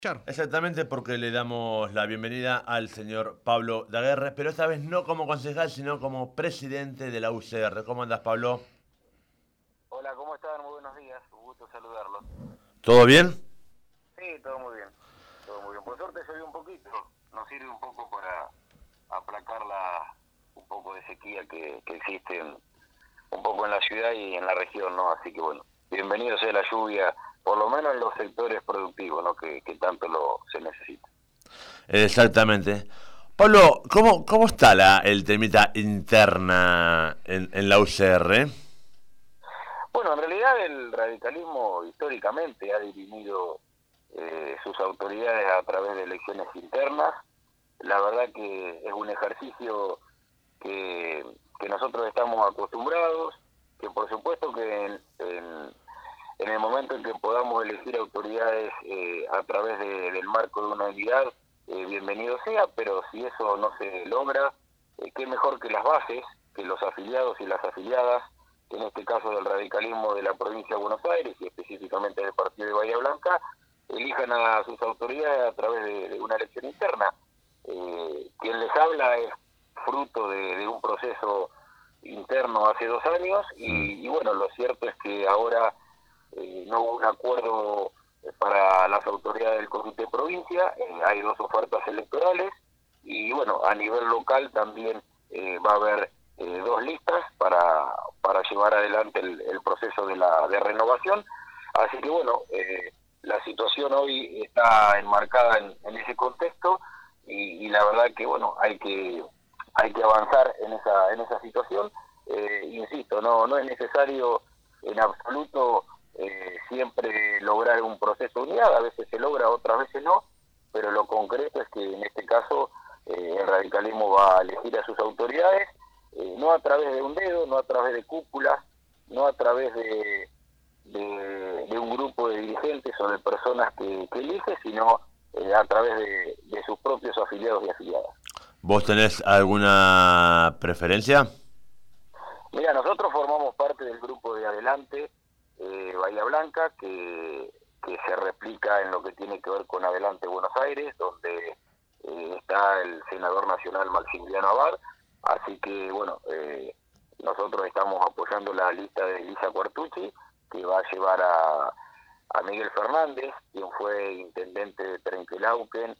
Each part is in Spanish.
Char. Exactamente, porque le damos la bienvenida al señor Pablo Daguerre, pero esta vez no como concejal, sino como presidente de la UCR. ¿Cómo andas, Pablo? Hola, ¿cómo están? Muy buenos días, un gusto saludarlos. ¿Todo bien? Sí, todo muy bien, todo muy bien. Por suerte llovió un poquito, nos sirve un poco para aplacar un poco de sequía que existe un poco en la ciudad y en la región, ¿no? Así que bueno, bienvenido sea la lluvia, por lo menos en los sectores productivos, ¿no? Que tanto se necesita. Exactamente. Pablo, ¿cómo está el temita interna en la UCR? Bueno, en realidad el radicalismo históricamente ha dirimido sus autoridades a través de elecciones internas. La verdad que es un ejercicio que nosotros estamos acostumbrados, que por supuesto que en el momento en que podamos elegir autoridades a través del marco de una unidad, bienvenido sea, pero si eso no se logra, qué mejor que las bases, que los afiliados y las afiliadas, en este caso del radicalismo de la provincia de Buenos Aires y específicamente del partido de Bahía Blanca, elijan a sus autoridades a través de una elección interna. Quien les habla es fruto de un proceso interno hace 2 años y bueno, lo cierto es que ahora no hubo un acuerdo para las autoridades del Comité Provincia, hay 2 ofertas electorales y bueno, a nivel local también va a haber 2 listas para llevar adelante el proceso de renovación, así que bueno, la situación hoy está enmarcada en ese contexto y la verdad que bueno, hay que avanzar en esa situación. Insisto, no es necesario en absoluto siempre lograr un proceso de unidad, a veces se logra, otras veces no, pero lo concreto es que en este caso el radicalismo va a elegir a sus autoridades, no a través de un dedo, no a través de cúpulas, no a través de un grupo de dirigentes o de personas que elige, sino a través de sus propios afiliados y afiliadas. ¿Vos tenés alguna preferencia? Mira, nosotros formamos parte del grupo de Adelante, Bahía Blanca, que se replica en lo que tiene que ver con Adelante Buenos Aires, donde está el senador nacional Maximiliano Abad, así que bueno, nosotros estamos apoyando la lista de Elisa Cuartucci, que va a llevar a Miguel Fernández, quien fue intendente de Trenquelauquen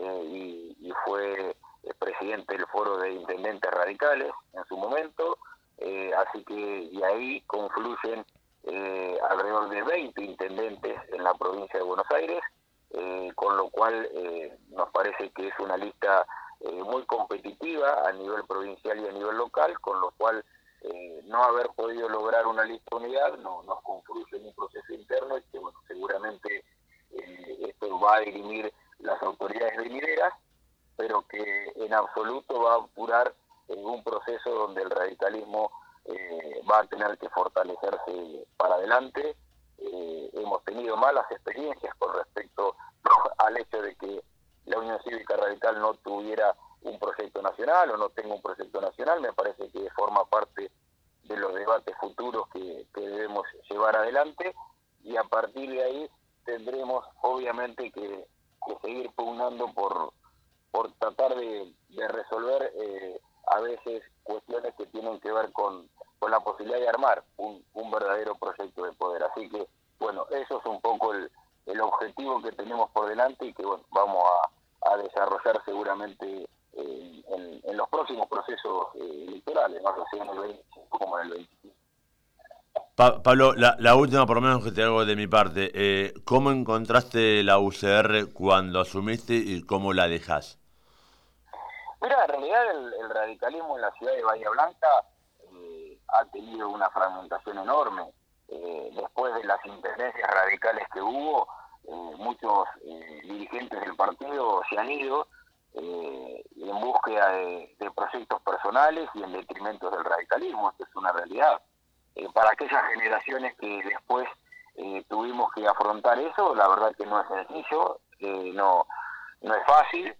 y fue presidente del Foro de Intendentes Radicales en su momento, así que y ahí confluyen alrededor de 20 intendentes en la provincia de Buenos Aires, con lo cual nos parece que es una lista muy competitiva a nivel provincial y a nivel local, con lo cual no haber podido lograr una lista de unidad nos confluye en un proceso interno y que bueno, seguramente esto va a dirimir las autoridades venideras, pero que en absoluto va a apurar en un proceso donde el radicalismo va a tener que fortalecerse para adelante. Hemos tenido malas experiencias con respecto al hecho de que la Unión Cívica Radical no tuviera un proyecto nacional o no tenga un proyecto nacional. Me parece que forma parte de los debates futuros que debemos llevar adelante y a partir de ahí tendremos obviamente que seguir pugnando por tratar de resolver a veces cuestiones que tienen que ver con la posibilidad de armar un verdadero proyecto de poder. Así que, bueno, eso es un poco el objetivo que tenemos por delante y que, bueno, vamos a desarrollar seguramente en los próximos procesos electorales, más sea en el 25 como en el 25. Pablo, la última por lo menos que te hago de mi parte. ¿Cómo encontraste la UCR cuando asumiste y cómo la dejás? Mira, en realidad el radicalismo en la ciudad de Bahía Blanca ha tenido una fragmentación enorme. Después de las intendencias radicales que hubo, muchos dirigentes del partido se han ido en búsqueda de proyectos personales y en detrimento del radicalismo. Esto es una realidad. Para aquellas generaciones que después tuvimos que afrontar eso, la verdad que no es sencillo, no es fácil.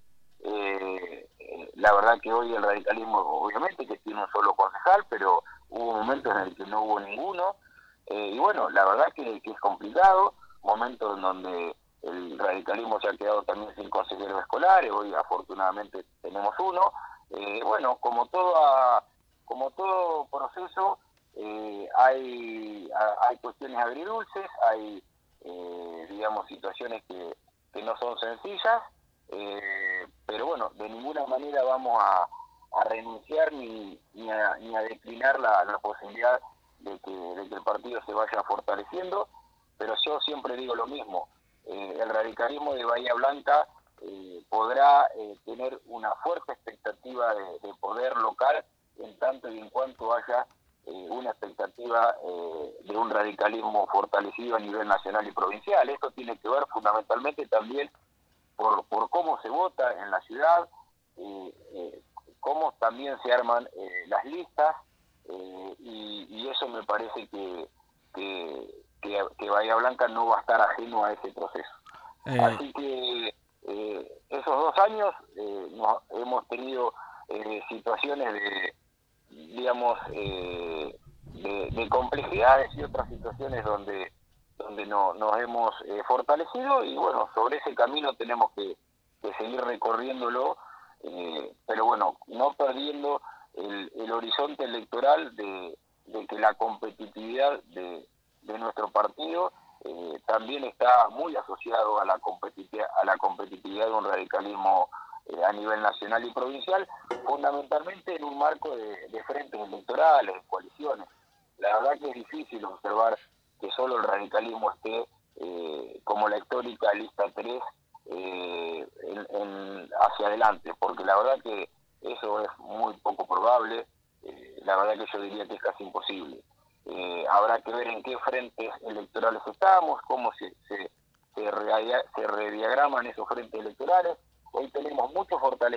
La verdad que hoy el radicalismo obviamente que tiene un solo concejal, pero hubo momentos en el que no hubo ninguno, y bueno, la verdad que es complicado, momentos en donde el radicalismo se ha quedado también sin consejeros escolares, hoy afortunadamente tenemos uno. Bueno, como todo proceso, hay cuestiones agridulces, hay, digamos, situaciones que no son sencillas, pero bueno, de ninguna manera vamos a renunciar ni a declinar la posibilidad de que el partido se vaya fortaleciendo, pero yo siempre digo lo mismo, el radicalismo de Bahía Blanca podrá tener una fuerte expectativa de poder local en tanto y en cuanto haya una expectativa de un radicalismo fortalecido a nivel nacional y provincial. Esto tiene que ver fundamentalmente también por cómo se vota en la ciudad, cómo también se arman las listas, y eso me parece que Bahía Blanca no va a estar ajeno a ese proceso. Así que esos 2 años hemos tenido situaciones de complejidades y otras situaciones donde nos hemos fortalecido, y bueno, sobre ese camino tenemos que seguir recorriéndolo, pero bueno, no perdiendo el horizonte electoral de que la competitividad de nuestro partido también está muy asociado a la competitividad de un radicalismo a nivel nacional y provincial, fundamentalmente en un marco de frentes electorales, de coaliciones. La verdad que es difícil observar que solo el radicalismo esté como la histórica lista 3 hacia adelante, porque la verdad que eso es muy poco probable, la verdad que yo diría que es casi imposible. Habrá que ver en qué frentes electorales estamos, cómo se rediagraman esos frentes electorales. Hoy tenemos mucho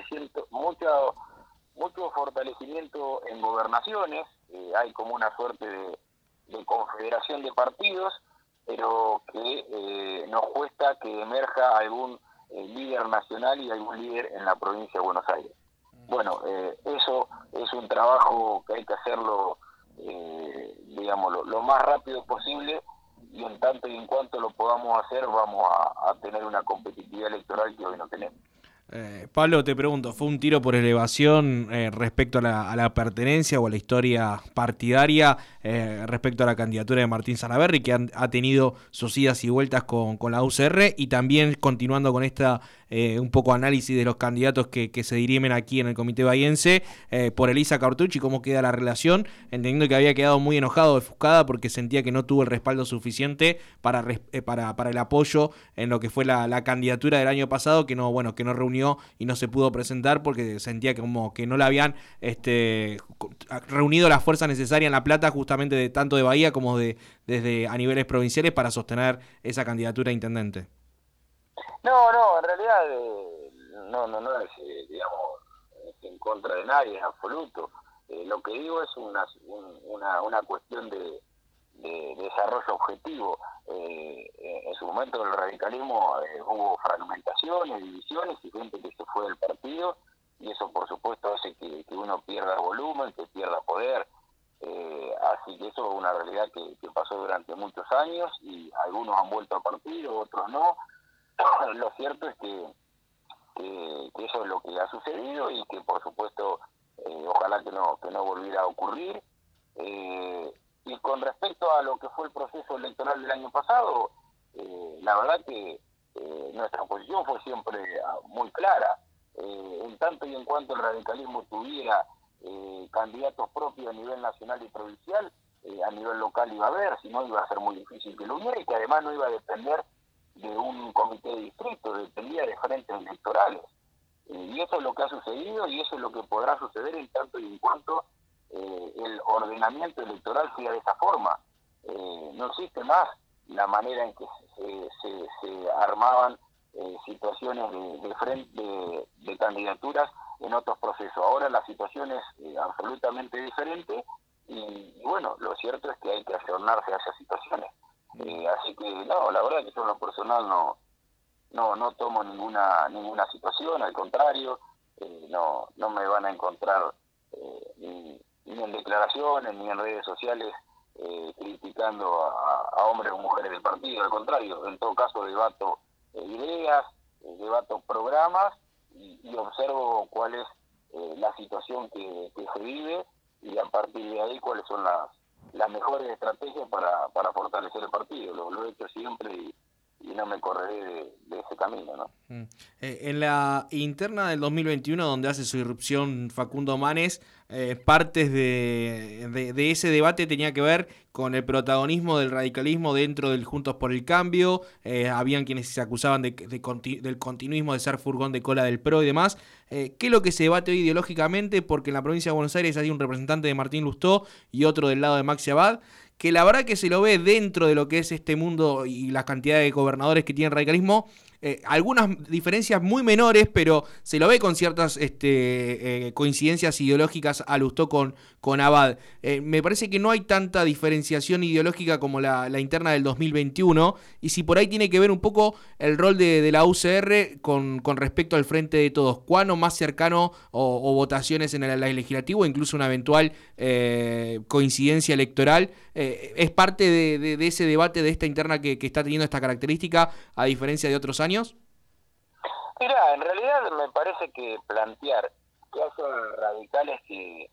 fortalecimiento en gobernaciones, hay como una suerte de confederación de partidos, pero que nos cuesta que emerja algún líder nacional y algún líder en la provincia de Buenos Aires. Bueno, eso es un trabajo que hay que hacerlo, digamos, lo más rápido posible, y en tanto y en cuanto lo podamos hacer vamos a tener una competitividad electoral que hoy no tenemos. Pablo, te pregunto, ¿fue un tiro por elevación respecto a la pertenencia o a la historia partidaria respecto a la candidatura de Martín Salaverry, que ha tenido sus idas y vueltas con la UCR, y también continuando con esta un poco análisis de los candidatos que se dirimen aquí en el Comité Bahiense, por Elisa Cartucci, cómo queda la relación, entendiendo que había quedado muy enojado, ofuscada, porque sentía que no tuvo el respaldo suficiente para el apoyo en lo que fue la candidatura del año pasado, que no reunió y no se pudo presentar porque sentía como que no la habían reunido las fuerzas necesarias en La Plata, justamente de tanto de Bahía como desde a niveles provinciales, para sostener esa candidatura a intendente. No, en realidad no es, digamos, en contra de nadie en absoluto. Lo que digo es una cuestión de desarrollo objetivo. En su momento del radicalismo hubo fragmentaciones, divisiones y gente que se fue del partido, y eso por supuesto hace que uno pierda volumen, que pierda poder. Así que eso es una realidad que pasó durante muchos años, y algunos han vuelto al partido, otros no. Lo cierto es que eso es lo que ha sucedido, y que por supuesto ojalá que no volviera a ocurrir. Y con respecto a lo que fue el proceso electoral del año pasado, la verdad que nuestra posición fue siempre muy clara. En tanto y en cuanto el radicalismo tuviera candidatos propios a nivel nacional y provincial, a nivel local iba a haber, si no iba a ser muy difícil que lo hubiera, y que además no iba a depender de un comité de distrito, dependía de frentes electorales. Y eso es lo que ha sucedido, y eso es lo que podrá suceder en tanto y en cuanto el ordenamiento electoral sea de esa forma. No existe más la manera en que se armaban situaciones de candidaturas en otros procesos. Ahora la situación es absolutamente diferente, y bueno, lo cierto es que hay que ayornarse a esas situaciones. Así que no, la verdad que yo en lo personal no tomo ninguna situación, al contrario, no me van a encontrar ni en declaraciones ni en redes sociales criticando a hombres o mujeres del partido. Al contrario, en todo caso debato ideas, debato programas y observo cuál es la situación que se vive y a partir de ahí cuáles son las mejores estrategias para fortalecer el partido. Lo he hecho siempre y no me correré de ese camino, ¿no? En la interna del 2021, donde hace su irrupción Facundo Manes, partes de ese debate tenía que ver con el protagonismo del radicalismo dentro del Juntos por el Cambio. Habían quienes se acusaban del continuismo, de ser furgón de cola del PRO y demás. ¿Qué es lo que se debate hoy ideológicamente? Porque en la provincia de Buenos Aires hay un representante de Martín Lustó y otro del lado de Maxi Abad, que la verdad que se lo ve dentro de lo que es este mundo y la cantidad de gobernadores que tiene el radicalismo, algunas diferencias muy menores, pero se lo ve con ciertas coincidencias ideológicas a Lustó con Abad. Me parece que no hay tanta diferenciación ideológica como la interna del 2021, y si por ahí tiene que ver un poco el rol de la UCR con respecto al Frente de Todos, cuándo más cercano o votaciones en el legislativo, incluso una eventual coincidencia electoral, es parte de ese debate, de esta interna que está teniendo esta característica, a diferencia de otros años. Mira, en realidad me parece que plantear que haya radicales que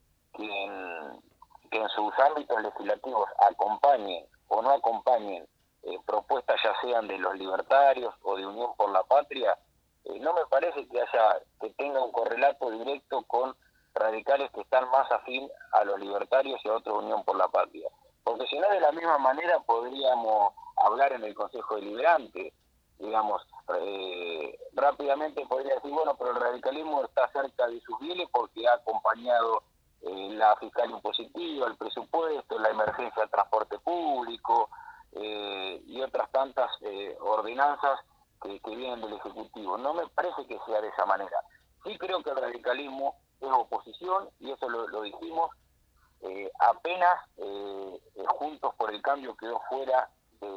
en sus ámbitos legislativos acompañen o no acompañen propuestas ya sean de los libertarios o de Unión por la Patria, no me parece que tenga un correlato directo con radicales que están más afín a los libertarios y a otros Unión por la Patria. Porque si no, de la misma manera podríamos hablar en el Consejo Deliberante, digamos, rápidamente podría decir, bueno, pero el radicalismo está cerca de sus fieles porque ha acompañado la fiscal impositiva, el presupuesto, la emergencia del transporte público y otras tantas ordenanzas que vienen del Ejecutivo. No me parece que sea de esa manera. Sí creo que el radicalismo es oposición, y eso lo dijimos, apenas Juntos por el Cambio quedó fuera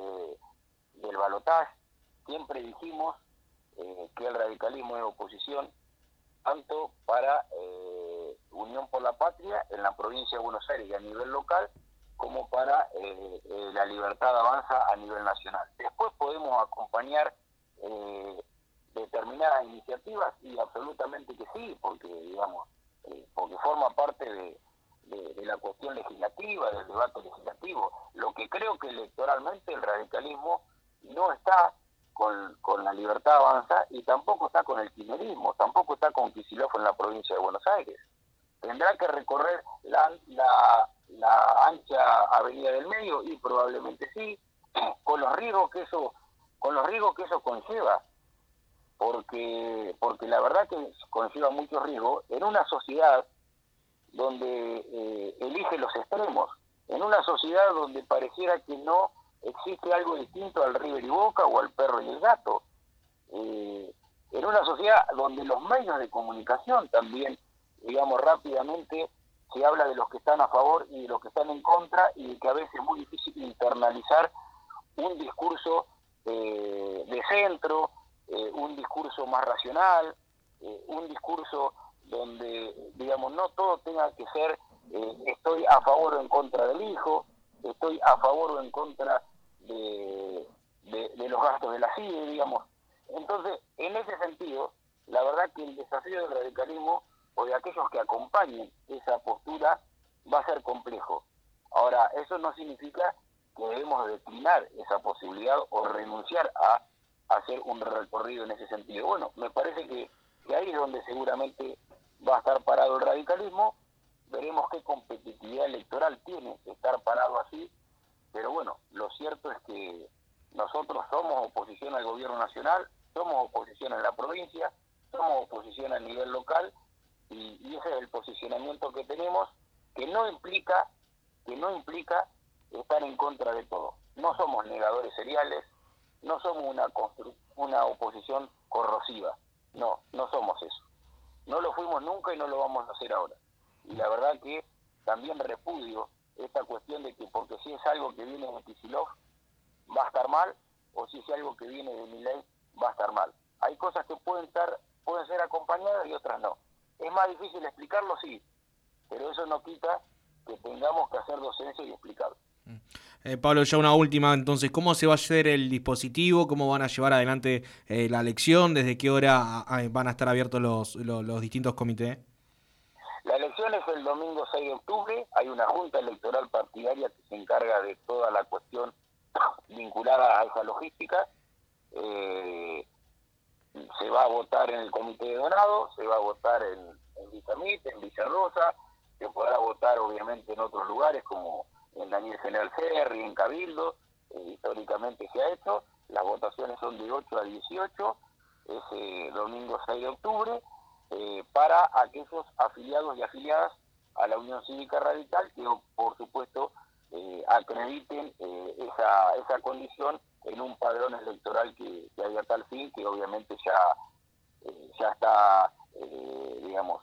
del balotaje. Siempre dijimos que el radicalismo es oposición, tanto para Unión por la Patria en la provincia de Buenos Aires y a nivel local, como para la Libertad Avanza a nivel nacional. Después podemos acompañar determinadas iniciativas, y absolutamente que sí, porque digamos porque forma parte de la cuestión legislativa, del debate legislativo. Lo que creo que electoralmente el radicalismo no está con la Libertad Avanza y tampoco está con el kirchnerismo, tampoco está con Kicillof en la provincia de Buenos Aires. Tendrá que recorrer la ancha avenida del medio, y probablemente sí, con los riesgos que eso conlleva, porque la verdad que conlleva mucho riesgo en una sociedad donde elige los extremos, en una sociedad donde pareciera que no existe algo distinto al River y Boca o al perro y el gato, en una sociedad donde los medios de comunicación también, digamos, rápidamente se habla de los que están a favor y de los que están en contra, y que a veces es muy difícil internalizar un discurso de centro, un discurso más racional, un discurso donde, digamos, no todo tenga que ser estoy a favor o en contra del hijo, estoy a favor o en contra de los gastos de la CIE, digamos. Entonces, en ese sentido, la verdad que el desafío del radicalismo o de aquellos que acompañen esa postura va a ser complejo. Ahora, eso no significa que debemos declinar esa posibilidad o renunciar a hacer un recorrido en ese sentido. Bueno, me parece que ahí es donde seguramente va a estar parado el radicalismo. Veremos qué competitividad electoral tiene estar parado así, pero bueno, lo cierto es que nosotros somos oposición al gobierno nacional, somos oposición en la provincia, somos oposición a nivel local, y ese es el posicionamiento que tenemos, que no implica estar en contra de todo. No somos negadores seriales, no somos una oposición corrosiva, no somos eso. No lo fuimos nunca y no lo vamos a hacer ahora. Y la verdad que también repudio esta cuestión de que porque si es algo que viene de Kicillof va a estar mal, o si es algo que viene de Milei va a estar mal. Hay cosas que pueden ser acompañadas y otras no. Es más difícil explicarlo, sí, pero eso no quita que tengamos que hacer docencia y explicarlo. Pablo, ya una última, entonces, ¿cómo se va a hacer el dispositivo? ¿Cómo van a llevar adelante la elección? ¿Desde qué hora van a estar abiertos los distintos comités? La elección es el domingo 6 de octubre, hay una junta electoral partidaria que se encarga de toda la cuestión vinculada a esa logística. Se va a votar en el comité de Donado, se va a votar en Villamite, en Villarrosa, se podrá votar obviamente en otros lugares como en Daniel General Ferri, en Cabildo, históricamente se ha hecho. Las votaciones son de 8 a 18, ese domingo 6 de octubre, para aquellos afiliados y afiliadas a la Unión Cívica Radical que, por supuesto, acrediten esa condición en un padrón electoral que hay a tal fin, que obviamente ya está, digamos,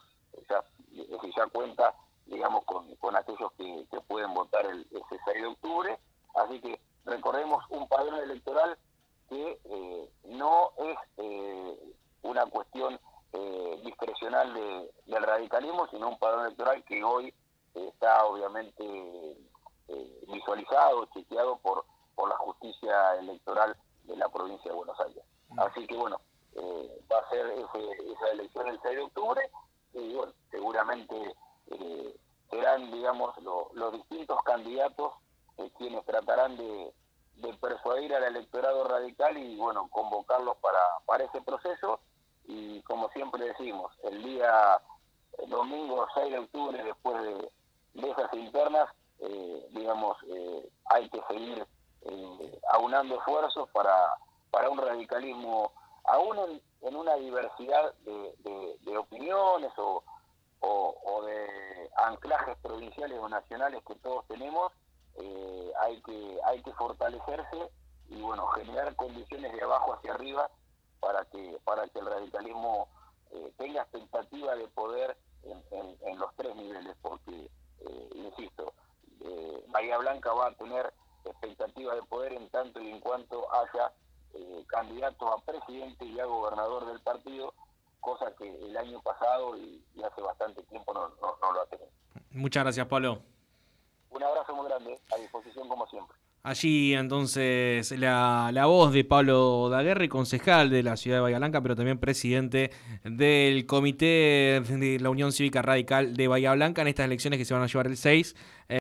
ya cuenta, digamos, con aquellos que pueden votar ese 6 de octubre. Así que recordemos un padrón electoral que no es una cuestión discrecional del radicalismo, sino un padrón electoral que hoy está obviamente visualizado, chequeado por la justicia electoral de la provincia de Buenos Aires. Así que bueno, va a ser esa elección el 6 de octubre y bueno, seguramente serán, digamos, los distintos candidatos quienes tratarán de persuadir al electorado radical y bueno, convocarlos para ese proceso. Y como siempre decimos, el domingo 6 de octubre, después de esas internas, digamos, hay que seguir aunando esfuerzos para un radicalismo, aún en una diversidad de opiniones o de anclajes provinciales o nacionales que todos tenemos. Hay que fortalecerse y bueno, generar condiciones de abajo hacia arriba para que el radicalismo tenga expectativa de poder en los tres niveles, porque insisto, Bahía Blanca va a tener expectativa de poder en tanto y en cuanto haya candidatos a presidente y a gobernador del partido, cosa que el año pasado y hace bastante tiempo no lo ha tenido. Muchas gracias, Pablo. Un abrazo muy grande, a disposición como siempre. Allí entonces la voz de Pablo Daguerre, concejal de la ciudad de Bahía Blanca, pero también presidente del comité de la Unión Cívica Radical de Bahía Blanca en estas elecciones que se van a llevar el 6.